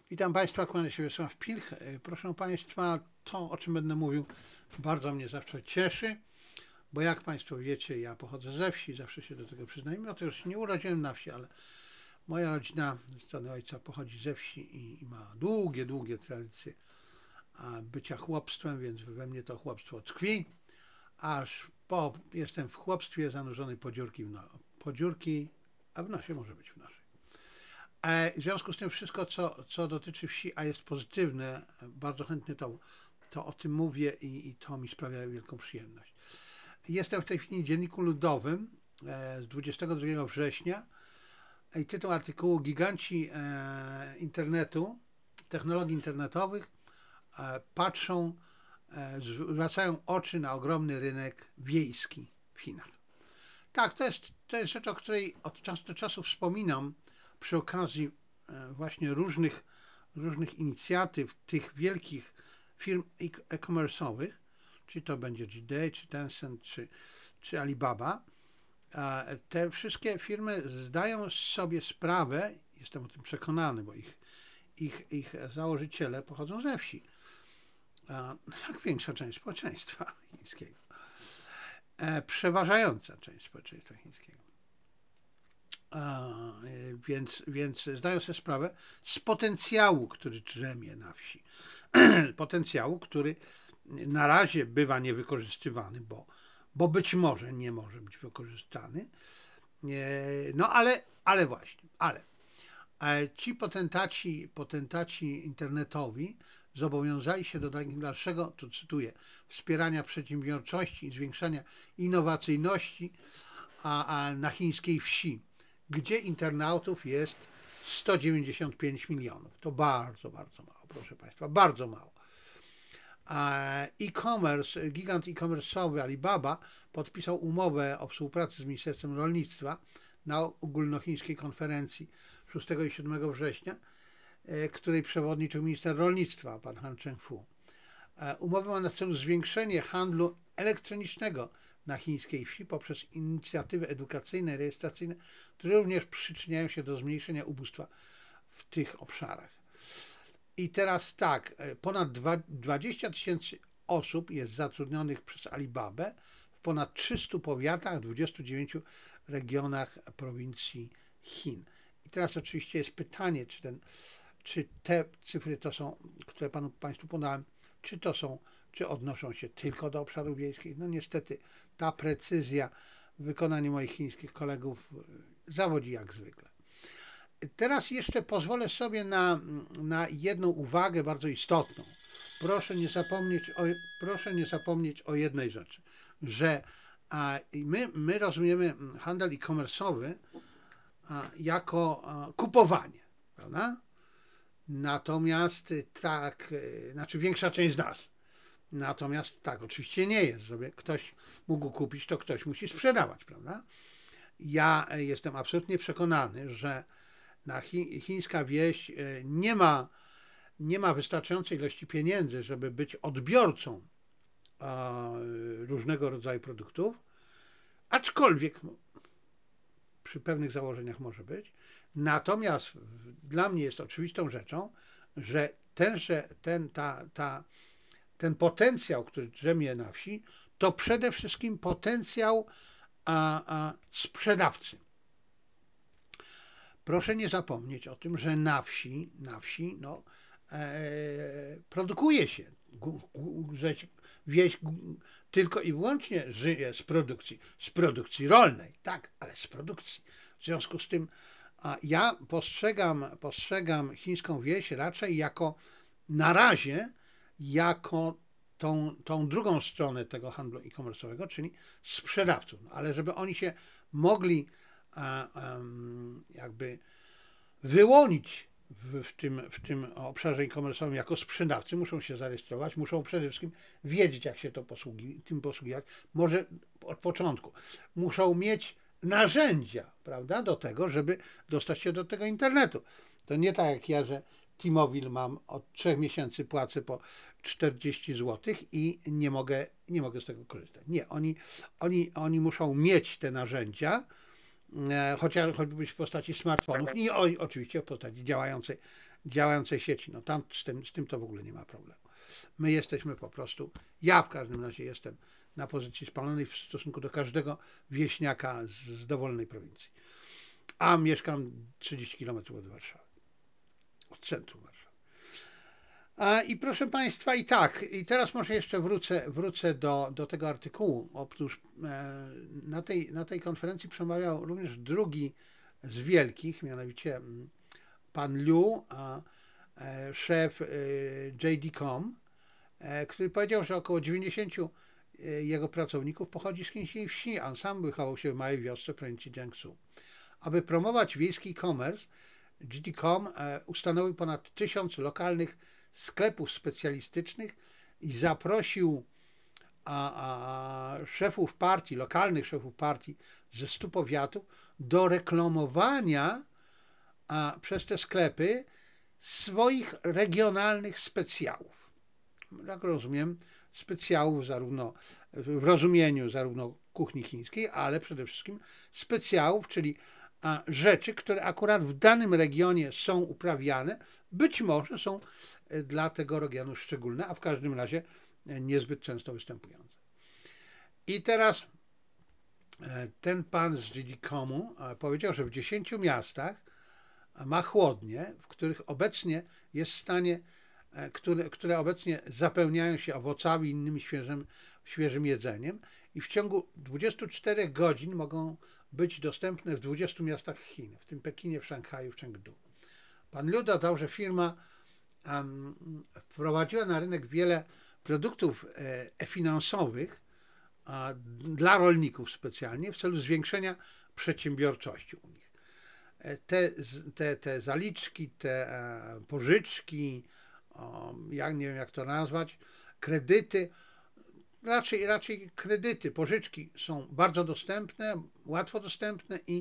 Witam Państwa, kłaniam się Wiesław Pilch. Proszę Państwa, to o czym będę mówił bardzo mnie zawsze cieszy, bo jak Państwo wiecie, ja pochodzę ze wsi, zawsze się do tego przyznaję. Mimo to już się nie urodziłem na wsi, ale moja rodzina ze strony ojca pochodzi ze wsi i ma długie, długie tradycje bycia chłopstwem, więc we mnie to chłopstwo tkwi, aż jestem w chłopstwie zanurzony po dziurki, a w nosie może być w nosie. W związku z tym wszystko, co dotyczy wsi, a jest pozytywne, bardzo chętnie to o tym mówię i to mi sprawia wielką przyjemność. Jestem w tej chwili w Dzienniku Ludowym z 22 września i tytuł artykułu: Giganci internetu, technologii internetowych patrzą, zwracają oczy na ogromny rynek wiejski w Chinach. Tak, to jest rzecz, o której od czasu do czasu wspominam przy okazji właśnie różnych inicjatyw tych wielkich firm e-commerce'owych, czy to będzie GD, czy Tencent, czy Alibaba. Te wszystkie firmy zdają sobie sprawę, jestem o tym przekonany, bo ich założyciele pochodzą ze wsi, jak większa część społeczeństwa chińskiego, przeważająca część społeczeństwa chińskiego. Więc zdają sobie sprawę z potencjału, który drzemie na wsi. Potencjału, który na razie bywa niewykorzystywany, bo być może nie może być wykorzystany. No ale właśnie, ci potentaci internetowi zobowiązali się do dalszego, tu cytuję, wspierania przedsiębiorczości i zwiększania innowacyjności na chińskiej wsi, gdzie internautów jest 195 milionów. To bardzo, bardzo mało, proszę Państwa, bardzo mało. E-commerce, gigant e-commerce'owy Alibaba podpisał umowę o współpracy z Ministerstwem Rolnictwa na ogólnochińskiej konferencji 6 i 7 września, której przewodniczył minister rolnictwa, pan Han Cheng-fu. Umowa ma na celu zwiększenie handlu elektronicznego na chińskiej wsi poprzez inicjatywy edukacyjne i rejestracyjne, które również przyczyniają się do zmniejszenia ubóstwa w tych obszarach. I teraz tak, ponad 20 tysięcy osób jest zatrudnionych przez Alibabę w ponad 300 powiatach, 29 regionach prowincji Chin. I teraz oczywiście jest pytanie, czy te cyfry to są, które Państwu podałem, czy odnoszą się tylko do obszarów wiejskich? No niestety ta precyzja w wykonaniu moich chińskich kolegów zawodzi jak zwykle. Teraz jeszcze pozwolę sobie na jedną uwagę bardzo istotną. Proszę nie zapomnieć o jednej rzeczy, że my rozumiemy handel e-commerce'owy jako kupowanie, prawda? Natomiast tak, znaczy większa część z nas. Natomiast tak oczywiście nie jest, żeby ktoś mógł kupić, to ktoś musi sprzedawać, prawda? Ja jestem absolutnie przekonany, że chińska wieś nie ma wystarczającej ilości pieniędzy, żeby być odbiorcą różnego rodzaju produktów, aczkolwiek przy pewnych założeniach może być. Natomiast dla mnie jest oczywistą rzeczą, że ten potencjał, który drzemie na wsi, to przede wszystkim potencjał sprzedawcy. Proszę nie zapomnieć o tym, że na wsi no, produkuje się. Wieś tylko i wyłącznie żyje z produkcji rolnej, tak, ale z produkcji. W związku z tym ja postrzegam chińską wieś raczej na razie jako tą drugą stronę tego handlu e-commerce'owego, czyli sprzedawców. No, ale żeby oni się mogli jakby wyłonić w tym obszarze e-commerce'owym jako sprzedawcy, muszą się zarejestrować, muszą przede wszystkim wiedzieć, jak się tym posługiwać. Może od początku. Muszą mieć narzędzia, prawda, do tego, żeby dostać się do tego internetu. To nie tak jak ja, że T-Mobile mam od 3 miesięcy płacę po 40 zł i nie mogę z tego korzystać. Nie, oni muszą mieć te narzędzia, choćby w postaci smartfonów i oczywiście w postaci działającej sieci. No tam z tym to w ogóle nie ma problemu. My jesteśmy po prostu, ja w każdym razie jestem na pozycji spalonej w stosunku do każdego wieśniaka z dowolnej prowincji. A mieszkam 30 kilometrów od Warszawy, od centrum Warszawy. I proszę Państwa, i teraz może jeszcze wrócę do tego artykułu. Otóż na tej konferencji przemawiał również drugi z wielkich, mianowicie pan Liu, szef JD.com, który powiedział, że około 90 jego pracowników pochodzi z chińskiej wsi, a on sam wychował się w małej wiosce w prowincji Jiangsu. Aby promować wiejski e-commerce, JD.com ustanowił ponad 1000 lokalnych sklepów specjalistycznych i zaprosił szefów partii, lokalnych szefów partii ze 100 powiatów do reklamowania przez te sklepy swoich regionalnych specjałów. Jak rozumiem, specjałów zarówno w rozumieniu zarówno kuchni chińskiej, ale przede wszystkim specjałów, czyli rzeczy, które akurat w danym regionie są uprawiane, być może są dla tego regionu szczególne, a w każdym razie niezbyt często występujące. I teraz ten pan z JD.comu powiedział, że w 10 miastach ma chłodnie, w których obecnie jest w stanie, które obecnie zapełniają się owocami i innym świeżym jedzeniem i w ciągu 24 godzin mogą być dostępne w 20 miastach Chin, w tym Pekinie, w Szanghaju, w Chengdu. Pan Liu dodał, że firma wprowadziła na rynek wiele produktów e-finansowych dla rolników specjalnie w celu zwiększenia przedsiębiorczości u nich. Te zaliczki, te pożyczki, ja nie wiem jak to nazwać, kredyty, raczej kredyty, pożyczki są bardzo dostępne, łatwo dostępne i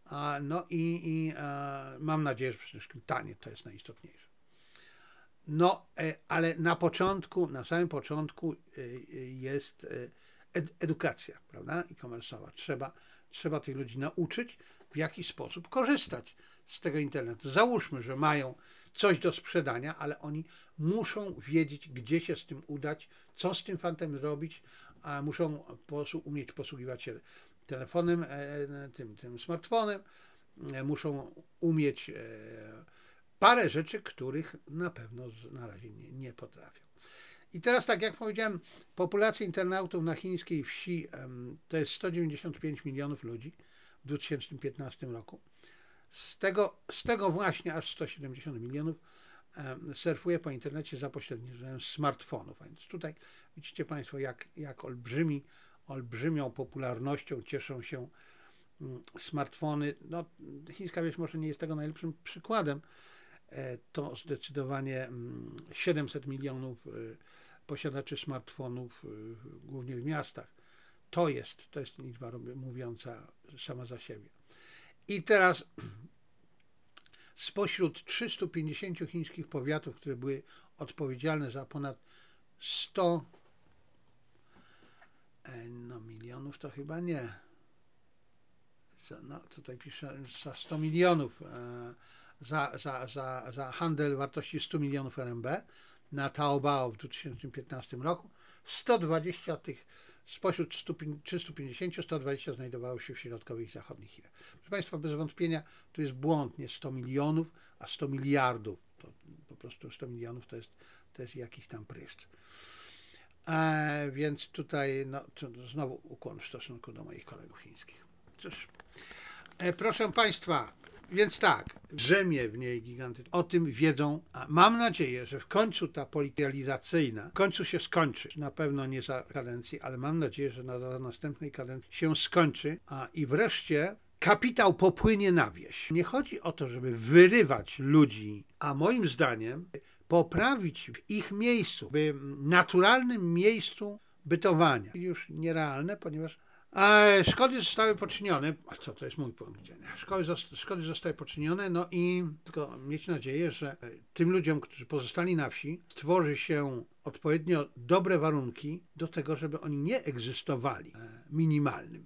mam nadzieję, że przede wszystkim tanie, to jest najistotniejsze. No, ale na samym początku jest edukacja, prawda, e-commerce'owa. Trzeba tych ludzi nauczyć, w jaki sposób korzystać z tego internetu. Załóżmy, że mają coś do sprzedania, ale oni muszą wiedzieć, gdzie się z tym udać, co z tym fantem zrobić, a muszą umieć posługiwać się telefonem, tym smartfonem, muszą umieć parę rzeczy, których na pewno na razie nie potrafią. I teraz tak jak powiedziałem, populacja internautów na chińskiej wsi to jest 195 milionów ludzi w 2015 roku. Z tego właśnie aż 170 milionów surfuje po internecie za pośrednictwem smartfonów. A więc tutaj widzicie Państwo, jak olbrzymią popularnością cieszą się smartfony. No, chińska wieś może nie jest tego najlepszym przykładem. To zdecydowanie 700 milionów posiadaczy smartfonów, głównie w miastach. To jest liczba mówiąca sama za siebie. I teraz spośród 350 chińskich powiatów, które były odpowiedzialne za ponad 100 milionów, to chyba nie. No, tutaj piszę za 100 milionów za handel wartości 100 milionów RMB na Taobao w 2015 roku. 120 spośród 350, 120 znajdowało się w środkowych i zachodnich Chinach. Proszę Państwa, bez wątpienia tu jest błąd, nie 100 milionów, a 100 miliardów. To po prostu 100 milionów to jest jakiś tam pryszcz. Więc tutaj znowu ukłon w stosunku do moich kolegów chińskich. Cóż, proszę Państwa, więc tak, drzemie w niej gigantyczny. O tym wiedzą, a mam nadzieję, że w końcu ta polityczna w końcu się skończy. Na pewno nie za kadencji, ale mam nadzieję, że na następnej kadencji się skończy i wreszcie kapitał popłynie na wieś. Nie chodzi o to, żeby wyrywać ludzi, a moim zdaniem poprawić w ich miejscu, w naturalnym miejscu bytowania. Już nierealne, ponieważ szkody zostały poczynione. A co, to jest mój punkt widzenia. Szkody zostały poczynione, no i tylko mieć nadzieję, że tym ludziom, którzy pozostali na wsi, stworzy się odpowiednio dobre warunki do tego, żeby oni nie egzystowali minimalnym.